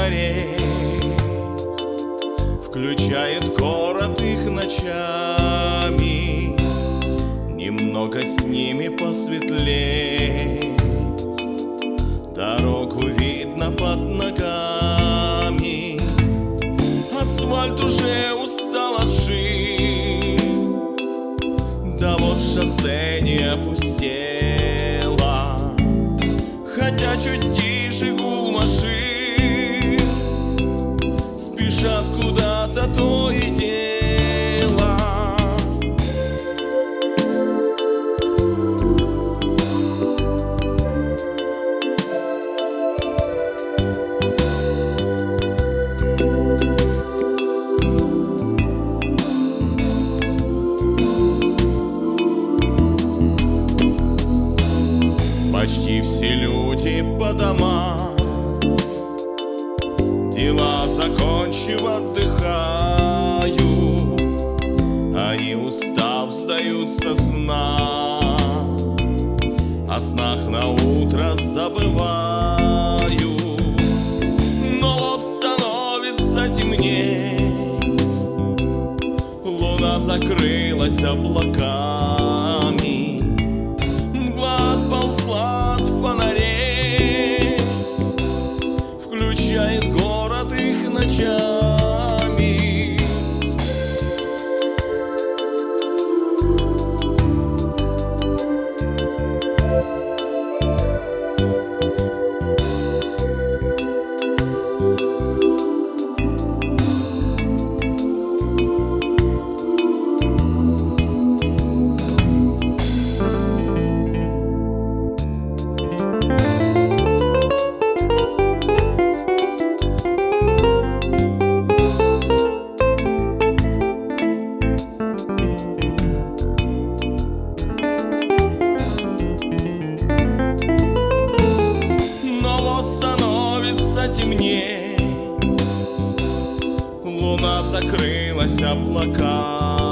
фонарей, включает город их ночами. Немного с ними посветлей, дорогу видно под ногами. Асфальт уже устал от шин, да вот шоссе не опустело, хотя чуть тише гул машин, спешат куда-то то и дело. Почти все люди по домам, дела закончив, отдыхают. Они, устав, сдаются сна, о снах на утро забывают. Но вот становится темней, луна закрылась облаками, отползла от фонарей, включает город их ночами. Темней, луна закрылась облаками.